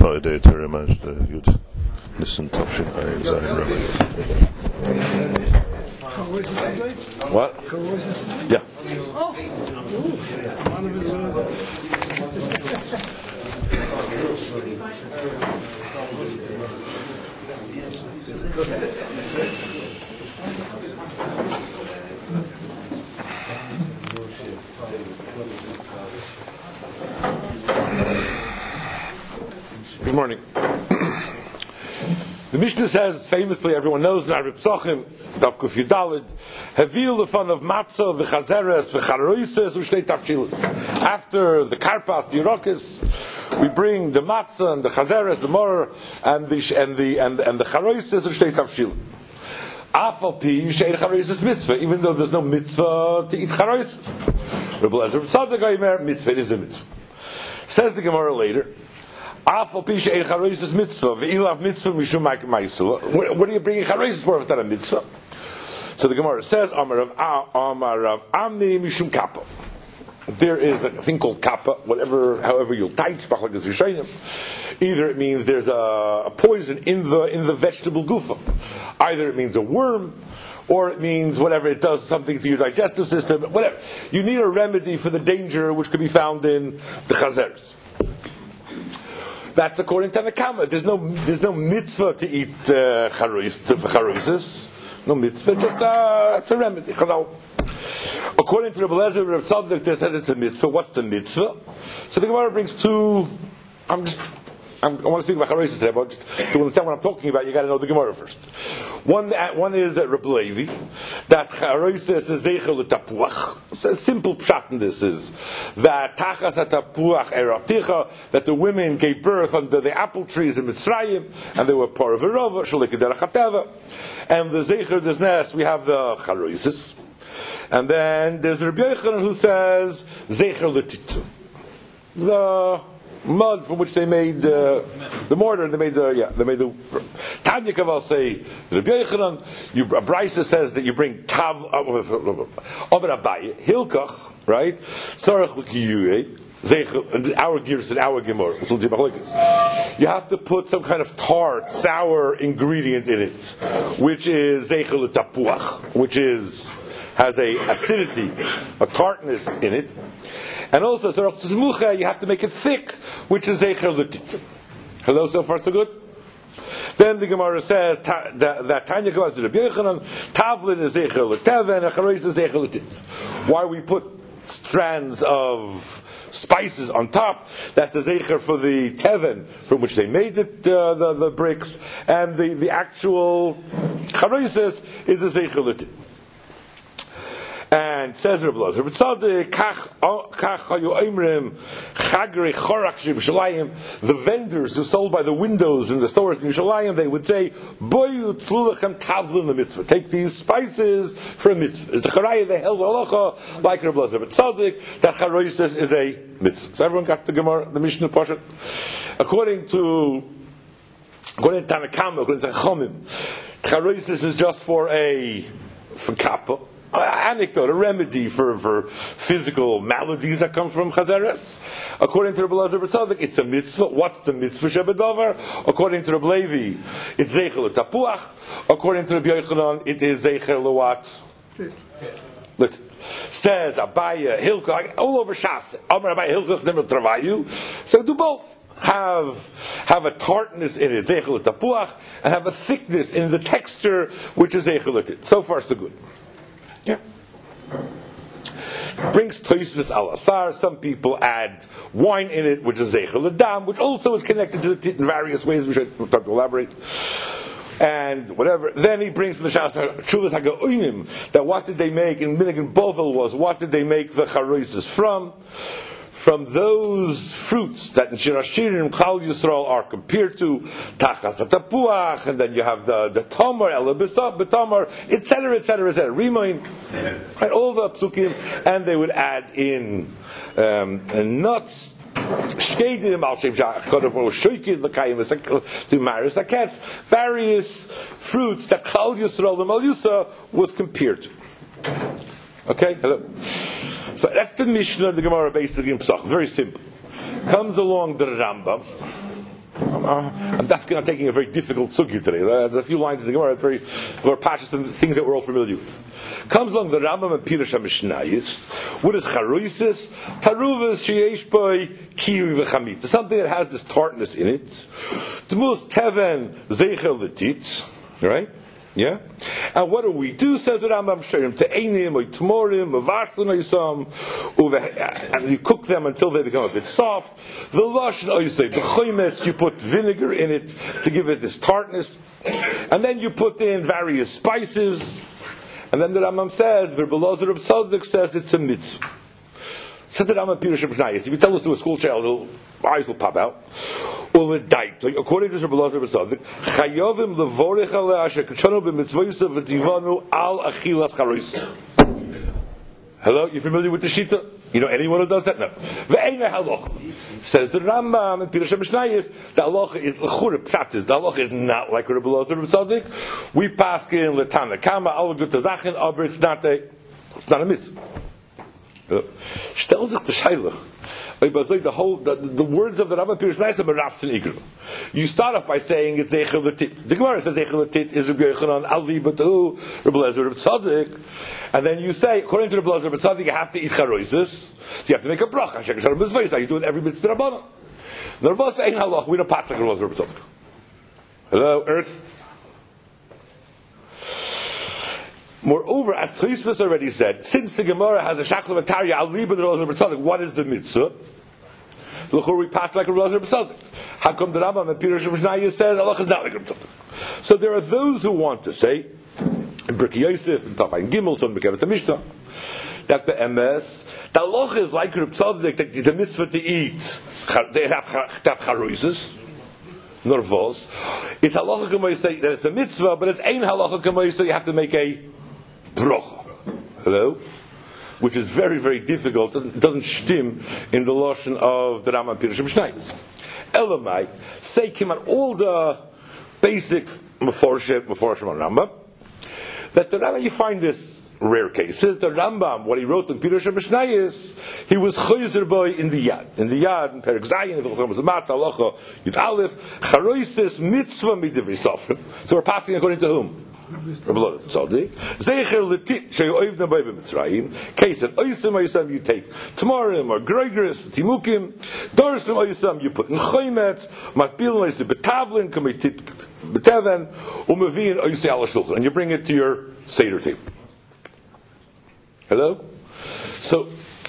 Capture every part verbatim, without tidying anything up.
Friday very much. You'd listen to What? Yeah. Good morning. The Mishnah says, famously, everyone knows, Narib Psochim, Daf Kuf Yudalid, Havil the fun of matzah, v'chazeres, v'charoises, u'shtei tafshil. After the karpas, the yerokes, we bring the matzah and the chazeres, the mor, and the and the and, and the charoises, u'shtei tafshil. Afal pi she'er charoises mitzvah, even though there's no mitzvah to eat charoises. Rebbe Lezer Tzadok Omer, mitzvah is a mitzvah. Says the Gemara later. What, what are you bringing charoises for if that's a mitzvah? So the Gemara says, Amar Rav Amni Mishum Kappa. There is a thing called kappa, whatever, however you'll type, either it means there's a, a poison in the in the vegetable gufa, either it means a worm, or it means whatever it does, something to your digestive system, whatever. You need a remedy for the danger which could be found in the chazeres. That's according to the Kama. There's no there's no mitzvah to eat uh, charoises. No mitzvah, just uh, it's a remedy. According to Rebbe Lezer, Rebbe Tzadok, they said it's a mitzvah. What's the mitzvah? So the Gemara brings two. I'm just. I'm, I want to speak about charoises today, but just to understand what I'm talking about, you got to know the Gemara first. One, one is that Rebbe Levi, that charoises is zeichel l'tapuach. So a simple pshat in this is that tachas hatapuach eraticha, that the women gave birth under the apple trees in Mitzrayim, and they were par of erova, shalikadera chateva. And the zeicher des nest, we have the charoises. And then there's Rabbi Yochanan who says zeicher l'tit. The mud from which they made uh, the mortar, and they made the yeah, they made the Tanya Kaval say Rabbi Yochanan. You Brisa says that you bring tav over Abaye Hilkach, right? Sarach l'kiyuei. Our gears and our gemara. You have to put some kind of tart, sour ingredient in it, which is zeichel tapuach, which is has a acidity, a tartness in it. And also, you have to make it thick, which is zeicher l'tit. Hello, so far so good? Then the Gemara says ta, that, that Tanya goes to the Rabbi Yochanan, tavlin is zeicher l'teven, and charois is zeicher l'tit. Why we put strands of spices on top? That's the zeicher for the teven, from which they made it, uh, the, the bricks, and the, the actual charois is the zeicher l'tit. And says Rebbe Lezer, the vendors who sold by the windows in the stores in Yerushalayim, they would say, take these spices for a mitzvah. It's a charaya, they held halacha like Rebbe Lezer. But tzaddik, that charoises is a mitzvah. So everyone got the Gemara, the Mishnah Pashat. According to according to Tanakama, according to Chomim, charoises is just for a for kappa. Uh, anecdote, a remedy for, for physical maladies that come from chazeres. According to Rebbe Lezer B'Tzadik, it's a mitzvah. What's the mitzvah shebedavar? According to Rebbe Levi, it's zeichel tapuach. According to Rebbe Yochanan, it is zeichel what? Let says Abaya Hilkach all over Shas. Amar Abaya Hilkach never travayu. So do both. Have have a tartness in it, zeichel tapuach, and have a thickness in the texture, which is zeichel tit. So far, so good. Yeah. Brings Tosfos al Asar. Some people add wine in it, which is zeichel l'dam, which also is connected to the tit in various ways. We should talk to elaborate. And whatever. Then he brings to the Shas Chuvas Haga'onim that what did they make in Minhag Bovel was what did they make the charoises from? From those fruits that in Shirashirim Klal Yisrael are compared to Tachas Tapuach, and then you have the the Tamar, El Betamar, et cetera, et cetera, et cetera. Remain, right? All the psukim, and they would add in um, nuts. Various fruits that Klal Yisrael the Malusa was compared to. Okay, hello. So that's the Mishnah of the Gemara basically in Pesach. Very simple. Comes along the Rambam, I'm, uh, I'm definitely not taking a very difficult sugya today. There's a few lines in the Gemara, it's very, very pashas and things that we're all familiar with. Comes along the Rambam and Pirush HaMishnayis. What is charuisis? Taruvas sheyesh by kiyu v'chamitza. Something that has this tartness in it. Dmus teven zeichel v'titz. Right? Yeah? And what do we do, says the Rambam, Sherim te'enim, or t'morim, or vashlan oisam, and you cook them until they become a bit soft. The lashon oisay, the choymetz, you put vinegar in it to give it this tartness. And then you put in various spices. And then the Rambam says, Verbelazar of Tzaddik says it's a mitzvah. Says the Rambam Pirush HaMishnayis. If you tell this to a school child, his eyes will pop out. According to Verbelazar of Tzaddik, Chayovim levorich aleh asher kachanu b'mitzvoysa v'tivanu al achilas charois. Hello, you familiar with the Shita? You know anyone who does that? No. Ve'eina halacha. Says the Rambam and Pirush HaMishnayis, the halacha is l'chura pshatis. The halacha is not like Verbelazar of Tzaddik. We pass in l'tana kama al gutazachin, aber it's not a, it's not a mitzvah. Stel sich the shaila. The whole the, the words of the Rambam Pirush HaMishnayis are rafs and igru. You start off by saying it's eichel l'tit. The Gemara says eichel l'tit is Rabbi Yochanan alvi batu Rebelazar of Tzaddik, and then you say according to Rebelazar of Tzaddik you have to eat charoises, so you have to make a bracha. You do it every mitzvah rabbanon. The Rebbe says ein halach. We don't pass like Rebelazar of Tzaddik. Hello, Earth. Moreover, as Tosfos already said, since the Gemara has a shakla v'tarya al liba the Rebelazar of Tzaddik, what is the mitzvah? L'chur we pass like Rebelazar of Tzaddik. How come the Rambam and Pirush HaMishnayis says Allah is not like Rebelazar? So there are those who want to say in Birkei Yosef and Tafayin Gimel, so in Bekevet Mishnah, that the M S the Allah is like Rebelazar, that it's a mitzvah to eat. They have charoises. Nervos. It's halacha k'may say that it's a mitzvah, but it's ein halacha k'may so you have to make a broch. Hello? Which is very, very difficult. It doesn't stim in the lashon of the Rambam Pirush HaMishnayis. Elamai, say kiman all the basic meforshim, meforshim on Rambam, that the Rambam, you find this rare cases. The Rambam, what he wrote in Pirush HaMishnayis, he was chayzer boy in the yad. In the yad, in Perek Zayin, in the Matzah, Halacha, Yud Aleph, charoises mitzvah midivri sofrim. So we're passing according to whom? Rebelazar Tzaddik. Zeicher l'tit she'oivna b'ay b'Mitzrayim. Case that oisam oisam you take tamarim or gregris timukim. Dorsum oisam you put in choymet. Matbil oisam betavlin k'meitit beteven u'mevin oisam ala shulchan. And you bring it to your seder table. Hello? So,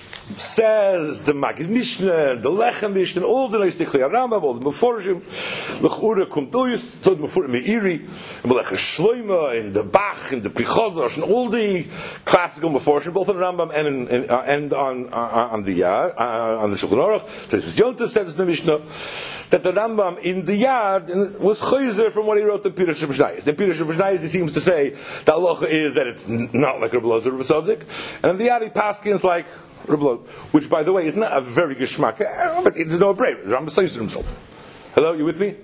says the Magid Mishnah, the Lechem Mishnah, all the Neistikli Arambam, all the Meforshim, L'chura Kumtoyus, Tod Mefor Meiri, Melech Shloima, and the Bach, and the Prichodosh, and all the classical Meforshim, both on Rambam and, in, in, uh, and on, uh, on the Yad, uh, on the Shulchan Aruch. This Yontif says in the Mishnah, that the Rambam in the Yad was chayzer from what he wrote in Pirush HaMishnayis. In Pirush HaMishnayis he seems to say, the halacha is that it's not like Rebelazar of Tzaddik, and in the Yad he paskins like Rebelazar, which by the way is not a very geschmack, but it's no brave. The Rambam says to himself. Hello, you with me?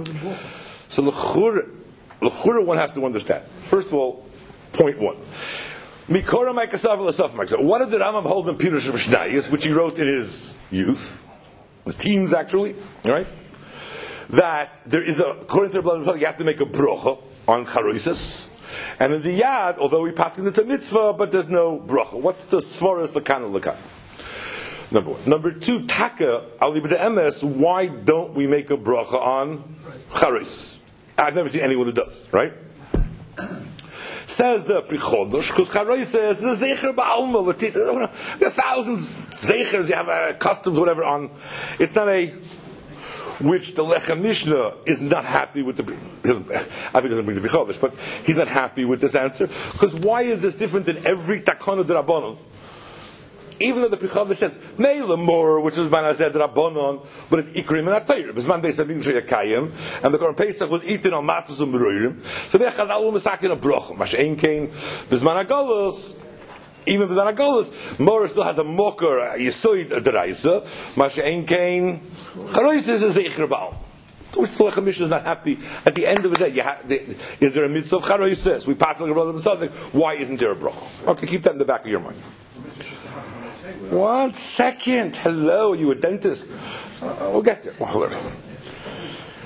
So l'chura, l'chura one has to understand. First of all, point one. Mikora Ma'ikasav L'Saf Ma'ikasav. What did the Rambam hold in Pirush HaMishnayis, which he wrote in his youth, the teens actually, right? That there is a, according to the blood of the you have to make a brocha on charoises. And in the yad, although we pass it's a mitzvah, but there's no bracha. What's the svaras lekan and lekan? Number one. Number two, taka ali b'de emes. Why don't we make a bracha on charois? I've never seen anyone who does. Right? Says the prichodosh because charois says the zecher ba'alma. There are thousands zechers. You have uh, customs, whatever. On it's not a. Which the Lechem Mishnah is not happy with the. I think it doesn't bring the Bichovish, but he's not happy with this answer because why is this different than every Takana de Rabbanon? Even though the Bichovish says Meila more, which is man said Rabbanon, but it's Ikrim and Atayr. Bisman Beis Abin Sheyakayim, and the Korban Pesach was eaten on matzos and merurim. So they Chazal Umesakin a broch. Mashein Kain Bisman Agalos. Even B'zan HaGolus, Mora still has a mocker, a Yisoid Deraisa, Masha'en Kain, Charois is a Zeicher Baal. Which the Lechem Mishnah is not happy. At the end of the day, you ha- the, is there a mitzvah of Charois? We pass like a brother of Tzaddik. Why isn't there a bracha? Okay, keep that in the back of your mind. One second. Hello, are you a dentist? Uh, we'll get there. Well,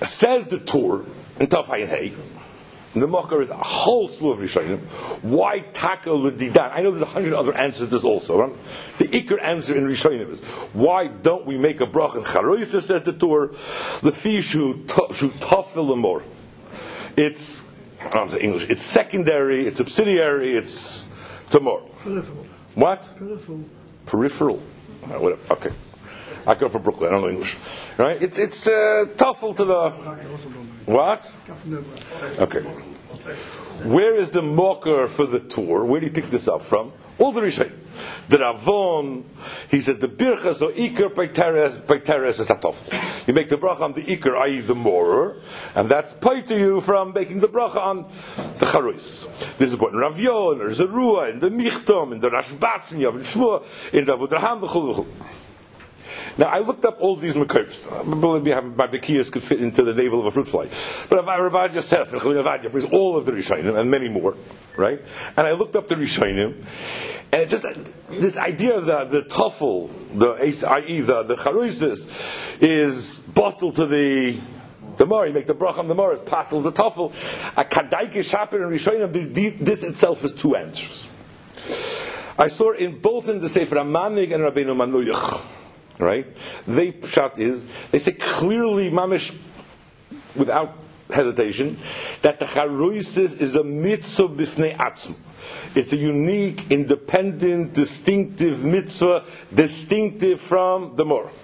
Says the Tur in Tafai Hey. The Makar is a whole slew of Rishonim. Why Taka L'Didan? I know there's a hundred other answers to this also. Right? The Iker answer in Rishonim is, why don't we make a brach in Charoisa, says the Tur, L'fi Shu Tafel L'mor. It's, I don't know English, it's secondary, it's subsidiary, it's Tamor. Peripheral. What? Peripheral. Peripheral. Uh, whatever. Okay. I come from Brooklyn, I don't know English. Right? It's, it's uh, Tafel to the... What? Okay. Where is the mocker for the Tur? Where do you pick this up from? All the Rishonim. The Ravon, he says the birchas or ikar by teres by teres is atofel. You make the bracha on the ikar, that is the morer, and that's paid to you from making the bracha on the charois. This is important. Rav Yon, there's a Ruah, in the Michtom, in the Rashbatz, in Yav Shmuel, in the Avudraham, v'chul. Now, I looked up all these makars. I believe my bekiyas could fit into the navel of a fruit fly. But Rabbi Yosef and Chavin Avadia brings all of the Rishonim and many more, right? And I looked up the Rishonim, and it just this idea of the the tafel, the that is the the charuisis, is bottled to the the mar. You make the bracha on the mar, it's bottled the tafel. A kadaike shaper and Rishonim. This itself is two answers. I saw it in both in the Sefer Amanig and Rabbeinu Manuyach. Right? They pshat is they say clearly, mamish, without hesitation, that the charuisis is a mitzvah b'fnei atzma. It's a unique, independent, distinctive mitzvah, distinctive from the mor.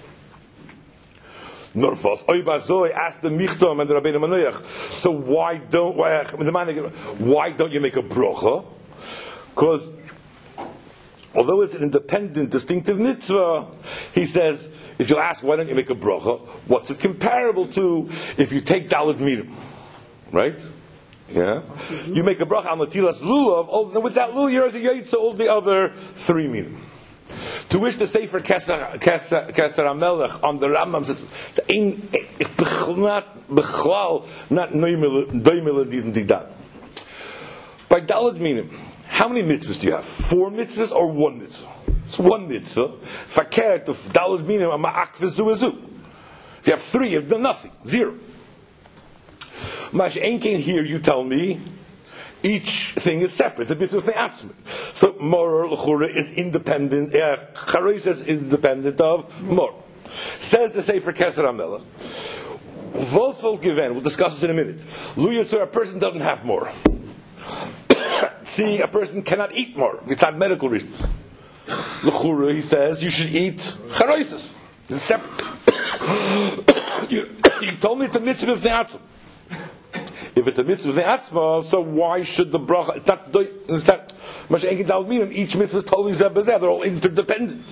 Norfos oibazoi asked the Michtom and the Rabbeinu Manuyach. So why don't why, why don't you make a brocha? Because although it's an independent, distinctive mitzvah, he says, if you'll ask, why don't you make a bracha? What's it comparable to if you take Daled Mirim? Right? Yeah? You make a bracha on Latilas Lulav, oh, with that Lulav, you're as a Yaitza, all the other three Mirim. To which the Sefer Keser HaMelech on the Rambam says, not Bechlal, not Doimel Didan. By Daled Mirim, how many mitzvahs do you have? Four mitzvahs or one mitzvah? It's one mitzvah. Fakir to daled minim ma'ak v'zu. If you have three, you've done nothing. Zero. Mash ain't here, you tell me, each thing is separate. It's a mitzvah thing atzmit. So morer l'chura is independent. Charois is independent of mor. Says the Sefer Keser HaMelech. Volsvol given. We'll discuss this in a minute. Lu Yitzur, a person doesn't have more. See, a person cannot eat more. It's not medical reasons. L'chura, he says, you should eat charoises. It's separate. you, you told me it's a mitzvah of the atzma. If it's a mitzvah of the atzma, so why should the bracha? It's not. It's not. Each mitzvah is totally zebazeh. They're all interdependent.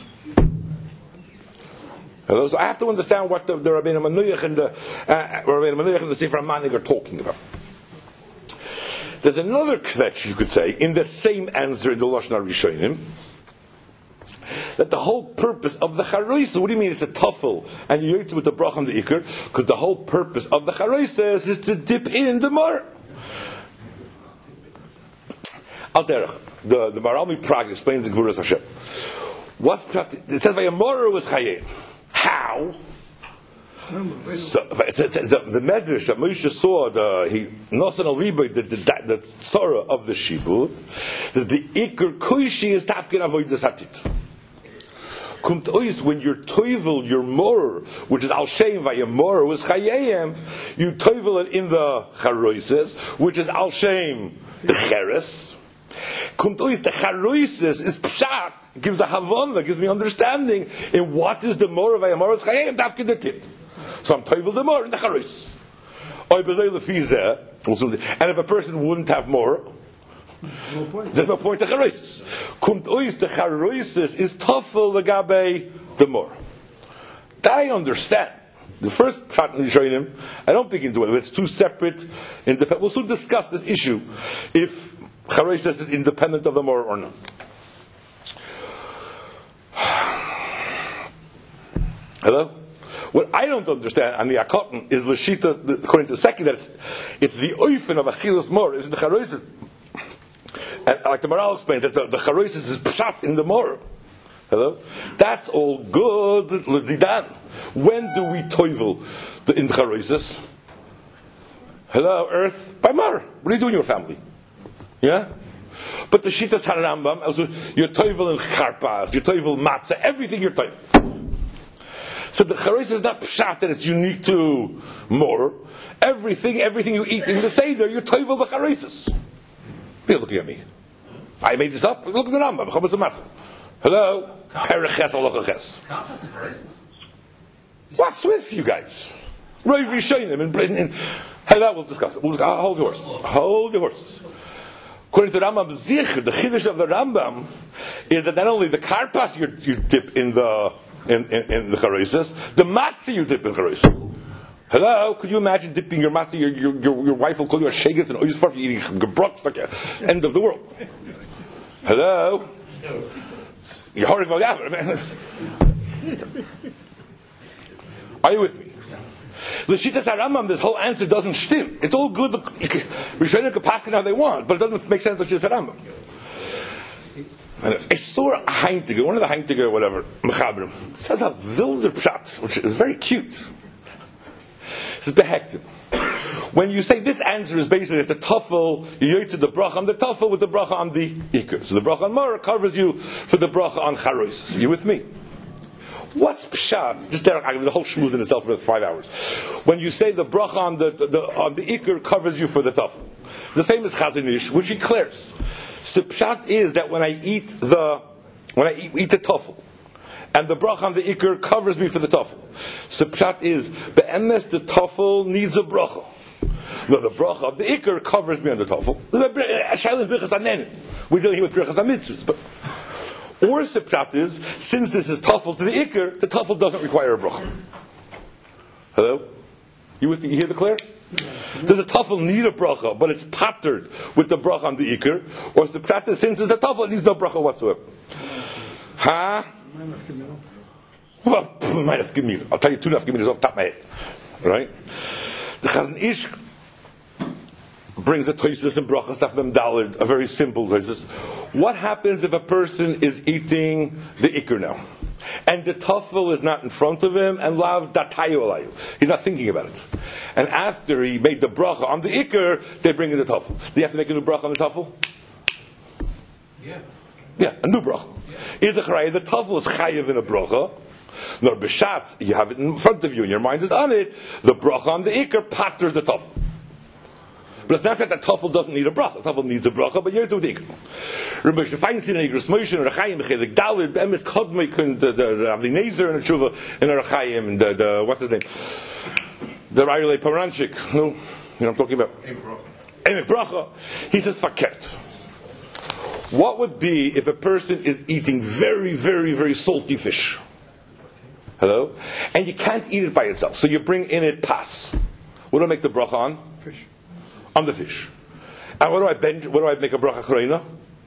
Hello? So I have to understand what the, the Rabbeinu Manuyach and the uh, Rabbeinu Manuyach and the Sefer Amanig are talking about. There's another kvetch, you could say, in the same answer in the Lashon HaRishonim, that the whole purpose of the charoisa, what do you mean it's a tafel, and you eat with the brach on the ikr? Because the whole purpose of the charoisa is to dip in the mar. Al derech, the, the Maralmi Prague explains the Gvuras Hashem. What's, it says, Vayamor was chayeh. How? So, the, the Medrash that Moshe saw, the he Nosan al Riboy, the the, the tzara of the shivut, that the ikr koishi is tafkin avodas hatit. Kumt ois, when you're toivel your mor, which is al shem vayamor was chayayim, you toivel it in the charoises, which is al shem the cheres. Kumt ois, the charoises is pshat, gives a havana, gives me understanding in what is the mor vayamor was chayayim tafkin the tit. So I'm toivel the more in the charois. And if a person wouldn't have more, no point. There's no point to charois. Kumt ois, the charois is tafel legabe the more. That I understand. The first pshat in Rishonim, I don't begin to it. It's two separate, independent. We'll soon discuss this issue if charois is independent of the more or not. Hello? What I don't understand, and the Akotan, is the Shita, according to the second, that it's, it's the oifen of Achilas Mor, isn't the Charoises. And like the Maral explained, that the, the Charoises is pshat in the Mor. Hello? That's all good, L'didan. When do we toivel the, in the Charoises? Hello, earth, by Mar. What are you doing in your family? Yeah? But the Shittas HaRambam, also, you're toivel and charpas, you're toivel matzah, everything you're toivel. So the charois is not pshat that it's unique to Mor. Everything, everything you eat in the Seder, you're toivel the charoises. You're looking at me. I made this up. Look at the Rambam. Chametz matzah. Hello? Periches alochaches. What's with you guys? Roy Rishonim and in hello, we'll discuss it. We'll discuss, uh, hold your horses. Hold your horses. According to Rambam Zich, the chiddush of the Rambam is that not only the karpas you, you dip in the in, in, in the charoises, the matzah you dip in charoises. Hello, could you imagine dipping your matzah? Your your, your, your wife will call you a shegetz and oisfar for eating gebrocks like a end of the world. Hello, you're horrible. Are you with me? L'shitas HaRambam, this whole answer doesn't stim. It's all good. Rishonim can pass it how they want, but it doesn't make sense. L'shitas HaRambam. I saw a Heintiger, one of the Heintiger, whatever, Mechabrim, says a wilder pshat, which is very cute. It says behektim. When you say this answer is basically that the tafel, you yoytze the bracha on the tafel with the bracha on the ikr. So the bracha on Mara covers you for the bracha on charois. Are you with me? What's pshat? Just there, the whole shmooze in itself for five hours. When you say the bracha on the, the, the on the ikr covers you for the tafel, the famous Chazon Ish, which declares, so pshat is that when I eat the when I eat, eat the tafel, and the bracha on the ikr covers me for the tafel. So pshat is be'emes the tafel needs a bracha. No, the bracha of the ikr covers me on the tafel. We're dealing here with brachas and mitzvahs, but. Or the pshat is, since this is tafel to the ikr, the tafel doesn't require a bracha. Hello? You, with, you hear the clear? Does the tafel need a bracha, but it's patterned with the bracha on the ikr? Or is the pshat is, since it's a tafel, it needs no bracha whatsoever? Huh? Well, might have given me. I'll tell you two nafkaminas off the top of my head. Right? The Chazon Ish brings a toisus and brachas taf mem daled, a very simple toisus. What happens if a person is eating the ikr now, and the tafel is not in front of him, and lav datayu alayu, he's not thinking about it, and after he made the bracha on the ikr, they bring in the tafel. Do you have to make a new bracha on the tafel? Yeah. Yeah, a new bracha. Yeah. Is the chayav the tafel is chayav in a bracha? Nor b'shatz, you have it in front of you, and your mind is on it. The bracha on the ikr patters the tafel. But it's not that the tafel doesn't need a bracha. The tafel needs a bracha, but you're doing the ikr. Rabbi Shefeinstein and Igros Moshe and Rechayim, the Dalid, Emes Kodmik, and the Avli Nezer and the Tshuva, and the Rechayim, and the, the, what's his name? The Rayule Paranchik. No? You know what I'm talking about? Emek Bracha. He says, Fakert. What would be if a person is eating very, very, very salty fish? Hello? And you can't eat it by itself. So you bring in it pas. What do I make the bracha on? Fish. On the fish. And what do I bench? What do I make a bracha chreina?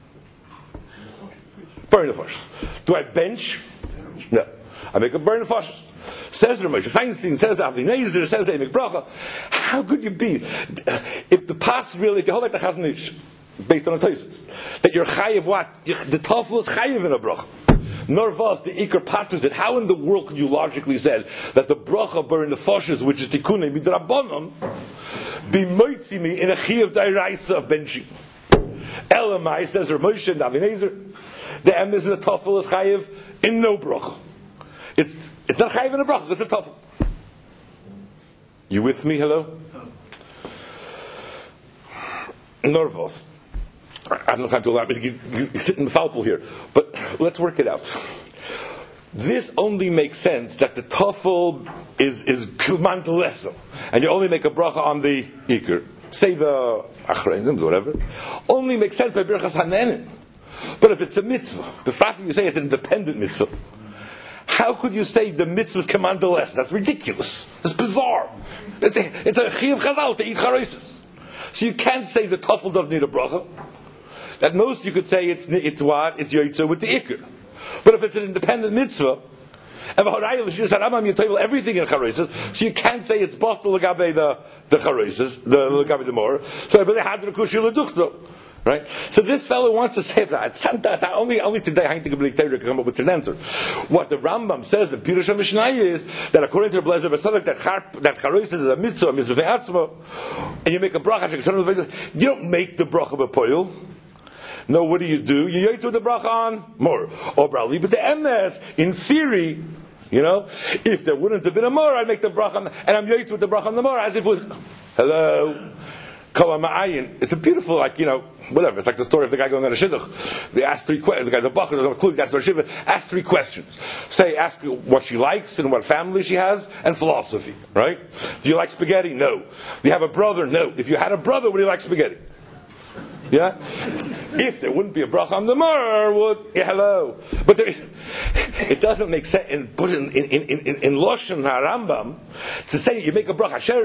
Burn the fish. Do I bench? No. I make a burn the fish. Says the Moshe Feinstein, says the Avli Nezer, says the Emek Bracha. How could you be? If the pas really, if you hold like the Chazon Ish, based on a thesis, that you're chayiv what? The tafel is chayiv in a bracha. Norvas, the ikr patters it. How in the world could you logically say that the bracha burn the foshes, which is tikkun midrabanan, be moitzi me in a chiyav dairaisa of benching? Elamai says Moshe and Avli Nezer, the emes in the tafel is chayiv in no bracha. It's it's not chayiv in a bracha. It's a tafel. You with me? Hello. Norvas. I have no time to elaborate. You, you, you sit in the foul pool here, but let's work it out. This only makes sense that the tafel is is kilman lesel, and you only make a bracha on the ikr. Say the achreinim, whatever. Only makes sense by birchas hanenin. But if it's a mitzvah, the fact that you say it's an independent mitzvah, how could you say the mitzvah is command lesel? That's ridiculous. It's bizarre. It's a it's a chiyuv chazal to eat charoises. So you can't say the tafel doesn't need a bracha. At most you could say it's it's what? It's yoytze with the ikr. But if it's an independent mitzvah, everything in charoises, so you can't say it's bottle legabe the the charoises, the legabe the more. So I really had the kushil leduchto. Right? So this fellow wants to say that only only today I think to come up with an answer. What the Rambam says, the Pirush HaMishnah, is that according to the Blazer Basadik, that char, that charois is a mitzvah, a mitzvah ve'atzma, and you make a bracha. You don't make the bracha b'poil. No, what do you do? You yait with the bracha on more. Or brali, but the M S in theory. You know, if there wouldn't have been a more, I'd make the bracha, on, and I'm yait with the bracha on the more, as if it was, hello, kol ma'ayin. It's a beautiful, like, you know, whatever. It's like the story of the guy going on a shidduch. They ask three questions. The guy's a bacher, that's what shiva. Ask three questions. Say, ask what she likes and what family she has, and philosophy. Right? Do you like spaghetti? No. Do you have a brother? No. If you had a brother, would you like spaghetti? Yeah? If there wouldn't be a bracha on the mar, would yeah, hello. But there, it doesn't make sense in put in in in in, in Loshen HaRambam to say you make a bracha sher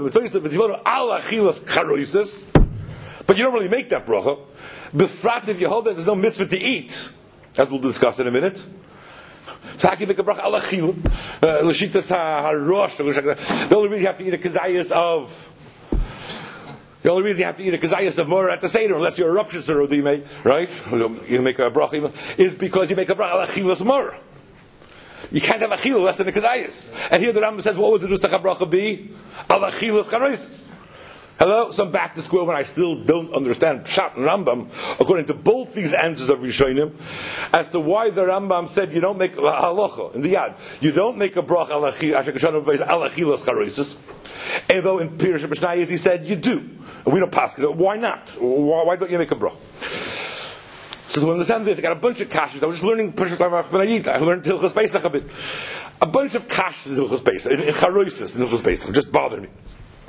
al achilas charoises, but you don't really make that bracha. Befrat if you hold that there's no mitzvah to eat, as we'll discuss in a minute. So how can you make a bracha al achil? L'shitas harosh. The only reason you have to eat a kazayas of. The only reason you have to eat a kazayas of more at the Seder, unless you're a rupture serodime, right? You make a bracha, is because you make a bracha al achilas more. You can't have achil less than a kazayas. And here the Rambam says, what would the nustach bracha be? Al achilas charoises. Hello? So I'm back to square when I still don't understand Pshat and Rambam, according to both these answers of Rishonim, as to why the Rambam said you don't make halacha in the Yad. You don't make a bracha al achilas charoises. And though in Pirush HaMishnah he said you do. And we don't pass it. Why not? Why, why don't you make a bracha? So to understand this, I got a bunch of kashas. I was just learning Pirush HaMishnah. I learned Hilchos Pesach a bit. A bunch of kashas in Hilchos Pesach, in, in charoises in Hilchos Pesach. Just bothered me.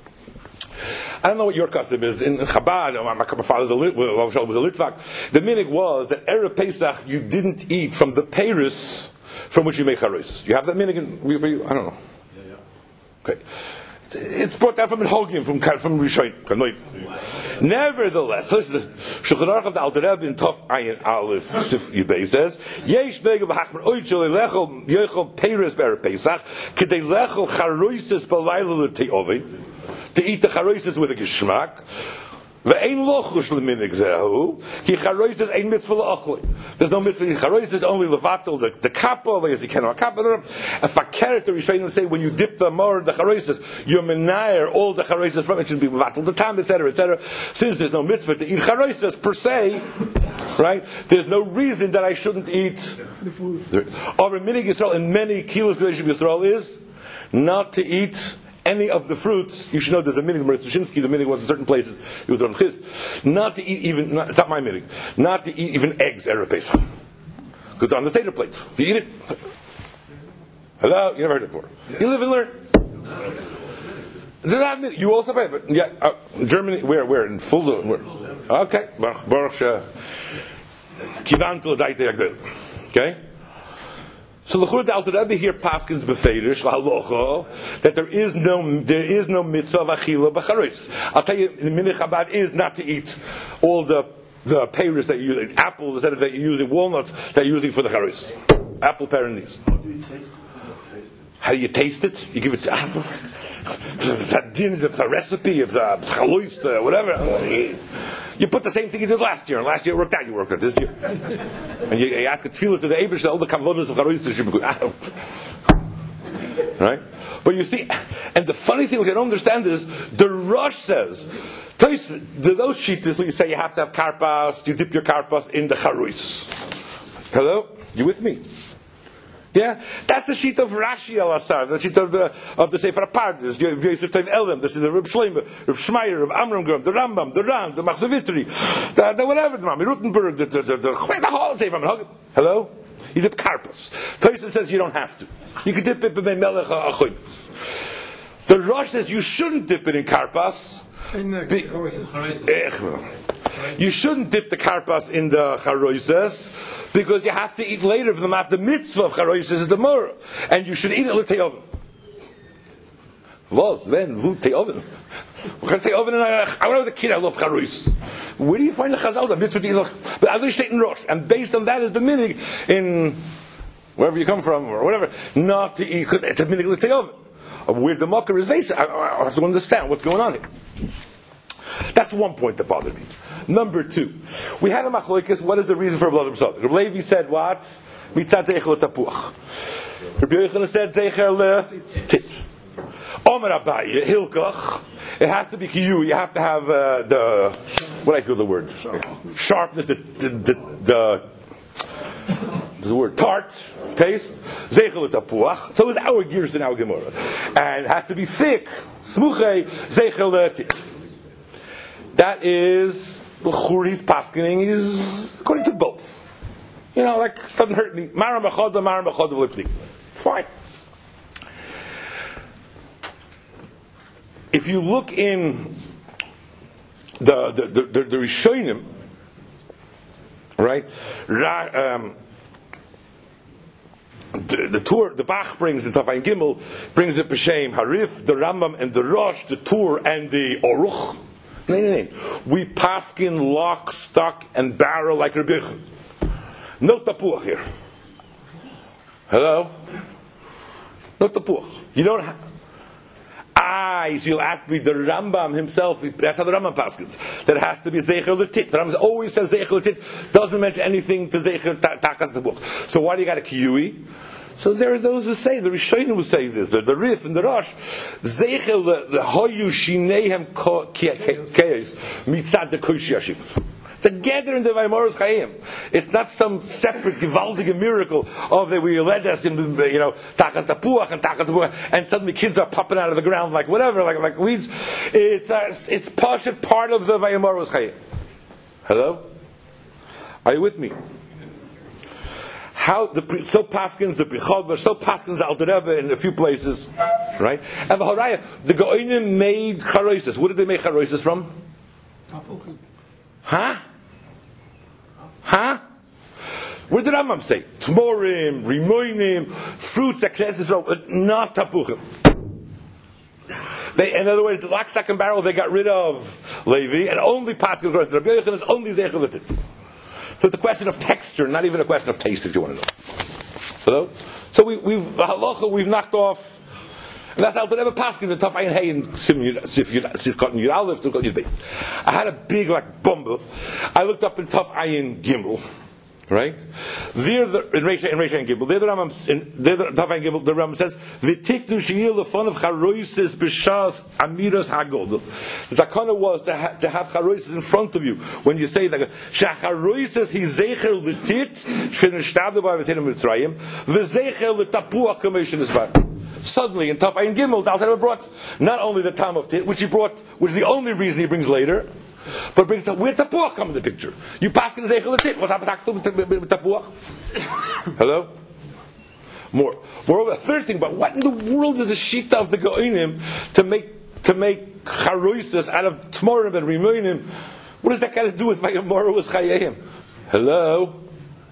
I don't know what your custom is. In Chabad, my father was a Litvak. The minig was that Erev Pesach you didn't eat from the peiros from which you make charois. You have that minig? In, I don't know. Yeah, yeah. Okay. It's brought down from Hogim, from from Rishonim. Nevertheless, listen to this. Shulchan Aruch of the Alter Rebbe in Tov Ayin Aleph Sif Yibei says, Yesh Bega B'Hachmer Oichel Lechol Yechol Peiros B'Erev Pesach Kedei Lechol Charoises B'Layla L'Te'ovi, to eat the charoises with a geshmak. Ve'ein lochush l'minig zehu ki charoises ein mitzvah la'ochloi. There's no mitzvah in charoises, only levatel the the kappa, like as you can on kappa. If a character Rishonim say when you dip the more the charoises, you're menayer all the charoises from it should be levatel the tam, et cetera, et cetera. Since there's no mitzvah to eat charoises per se, right? There's no reason that I shouldn't eat the food. Or a minig Yisrael in many kilos of Yisrael is not to eat any of the fruits. You should know there's a minig. Mertushinsky, the minig was in certain places. It was on chist. Not to eat even. Not, it's not my minig. Not to eat even eggs erev Pesach, because it's on the Seder plate. You eat it. Hello, you never heard it before. You live and learn. You also pay, but yeah, uh, Germany. Where? Where in Fulda? Where? Okay, Baruch Kivan to Daite. Okay. So the the Alter Rebbe here paskins befeidish lahalocha that there is no there is no mitzvah of achila b'charois. I'll tell you, the minhag Chabad is not to eat all the the peiros that you use, apples instead of that you're using, walnuts that you're using for the charois. Apple perennies. How do you taste it? How do you taste it? You give it apple. The recipe of the chalois, uh, whatever. You put the same thing you did last year, and last year it worked out. You worked out this year, and you, you ask a tefillah to the Eibush, all the kavonos of charois should be good. Right? But you see, and the funny thing which I don't understand is the Rosh says, do those shittas you say you have to have karpas, you dip your karpas in the charois. Hello, you with me? Yeah, that's the sheet of Rashi al Asar, the sheet of the of the Sefer Pardes, Yosef Tov Elam, this is the Reb Shlomo, Reb Shmeier, Reb Amram Grum, the Rambam, the Ram, the Machzavitri, the, the whatever, the Mami Rutenberg, the the the, the, the whole Sefer. Hello, you dip karpas. Tosha says you don't have to. You can dip it in melech achoy. The Rosh says you shouldn't dip it in karpas. Be, you shouldn't dip the karpas in the charoises because you have to eat later from the the mitzvah of charoises is the mor, and you should eat it l'te'oven. Was when vu te'oven? We can say oven and I. When I was a kid, I loved charoises. Where do you find the chazal the mitzvah to eat? But I state in Rosh, and based on that is the minig in wherever you come from or whatever, not to eat because it's a minig l'te'oven. Where the mocker is based, I, I have to understand what's going on here. That's one point that bothered me. Number two, we had a machlokes. What is the reason for blood of Sod? Rabbi Levi said what? Mitzad zeicher leTapuach. Rabbi Yochanan said zeicher leTit. Omer Abaye Hilkach. It has to be kiyu. You have to have uh, the what I call the word sharpness. The the the, the, the word tart taste. Zeicher leTapuach. So is our gears in our Gemara, and it has to be thick. Smuchei zeicher leTit. That is L'churi's paskening is according to both. You know, like doesn't hurt me. Mara mechoda, mara mechoda v'lipti. Fine. If you look in the the the, the, the Rishonim, right? Ra, um, the, the Tur, the Bach brings in Tafayin Gimel brings it b'shem Harif, the Rambam and the Rosh, the Tur and the Oruch. No, no, no. We paskin lock, stock, and barrel like Rabbi Yochanan. No tapuach here. Hello? No tapuach. You don't have. Ah, so you'll ask me, the Rambam himself, that's how the Rambam paskins. That it has to be Zeicher L'Tit. The Rambam always says Zeicher L'Tit, doesn't mention anything to Zeicher Takas Tapuach. So why do you got a Kiyui? So there are those who say, the Rishonim who say this, the, the Rif and the Rosh, Zeichel, the Hoyu Shineihem Keis, Mitzad the Koishi Hashivut. It's a gather in the Vaymoros Chayim. It's not some separate, gewaltige miracle of that we led us in, you know, Takas Tapuach and Takas Tapuach, and suddenly kids are popping out of the ground like whatever, like, like weeds. It's a, it's partial part of the Vaymoros Chayim. Hello? Are you with me? How the so paskins the Pichod, so paskins Alter Rebbe in a few places, right? And the Horaya, the Goinim made charoises. What did they make charoises from? Huh? Huh? What did Rambam say? Tmorim, rimoinim, fruits that classes not tapuchim. They, in other words, the lock, stock, and barrel they got rid of Levi, and only paskins going to Rabbi Yochanan is only zeicher l'tit. So it's a question of texture, not even a question of taste, if you want to know. Hello? So we, we've halacha we've knocked off, and that's how to never pass in the tough ayin hay and sif cotton yud aleph to cotton yud beis. I had a big like bumble. I looked up in tough ayin gimel, right? There the in Reisha in Reisha and Gimel. There the Rambam in there the tough ayin gimel. The Rambam says v'tiknu sheil the fun of charoises b'shas amiras hagodel. The takana was to, ha, to have charoises in front of you when you say that shacharoises he zeicher l'tit shenishtavu by v'tenim mitzrayim v'zeicher l'tapuach commission is bad. Suddenly in Taf Ayin Gimel, the Alter Rebbe brought not only the Tam of Tit, which he brought, which is the only reason he brings later, but brings the, where Tapuach come in the picture. You pass in the Zeichel Tit. What's happening with Tapuach? Hello? More. Moreover, a third thing, but what in the world is the Shita of the Goinim to make to make Charoises out of Tmorim and Rimoinim? What does that got to do with Vayamora was Chayehim? Hello?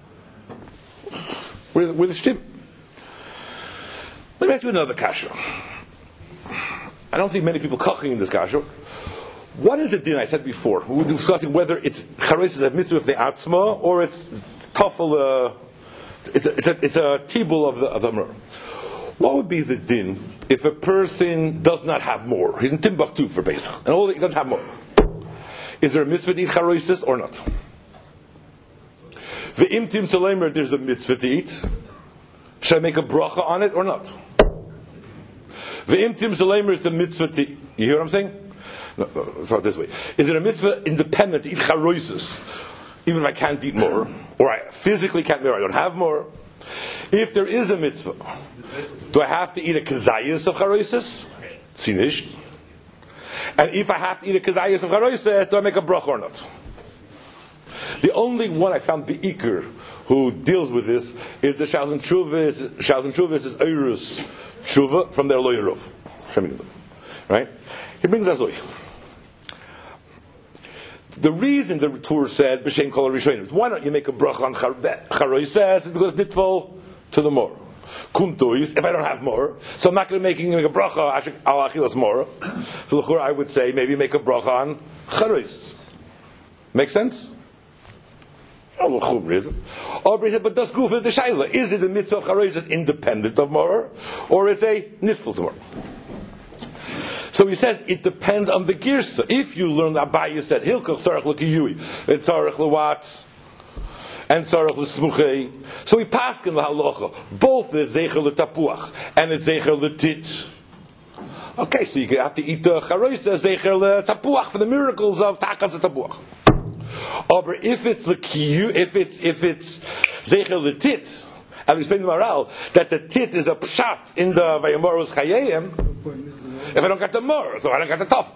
Where, where the Shtim? Let me ask you another kasha. I don't see many people cooking in this kasha. What is the din I said before? We were discussing whether it's charoises that mitzvah if they atzma or it's tafel. Uh, it's a it's a, it's a tibul of the of the amr. What would be the din if a person does not have more? He's in Timbuktu for Pesach, and all he doesn't have more. Is there a mitzvah to eat charoises or not? The imtim salemer, there's a mitzvah to eat. Should I make a bracha on it or not? The imtim zalemer is a mitzvah to. You hear what I'm saying? No, no, it's not this way. Is it a mitzvah independent to eat charoises, even if I can't eat more, or I physically can't more, I don't have more? If there is a mitzvah, do I have to eat a kazayas of charoises? Sinish. And if I have to eat a kazayas of charoises, do I make a bracha or not? The only one I found the Iker who deals with this is the Shazan Chuvis. Shazan Chuvis is Eirus Shuva from their Loyerov. Right? He brings Azoy. The reason the Tur said B'Shem Kol HaRishonim, why don't you make a bracha on Charoises? It's because Nitval to the more. Kuntois, if I don't have more, so I'm not going to make, make a bracha al achilas more. So l'chura I would say maybe make a bracha on Charoises. Make sense? Oh, but does goof the shaila? Is it a mitzvah charoises independent of more, or it's a nitful to more? So he says it depends on the girsa. If you learn that Abaye said hilchach tzarech l'kiyui, and tzarech l'wat, and tzarech l'smuchei, so we pass in the halacha both the zecher l'tapuach and the zecher l'tit. Okay, so you have to eat the charoisa zecher l'tapuach for the miracles of takas tapuach. But if it's the kiyu, if it's if it's zecher l'tit, and we explain to Maral that the tit is a pshat in the Vayamoros Chayeyim. If I don't get the mor, so I don't get the tough.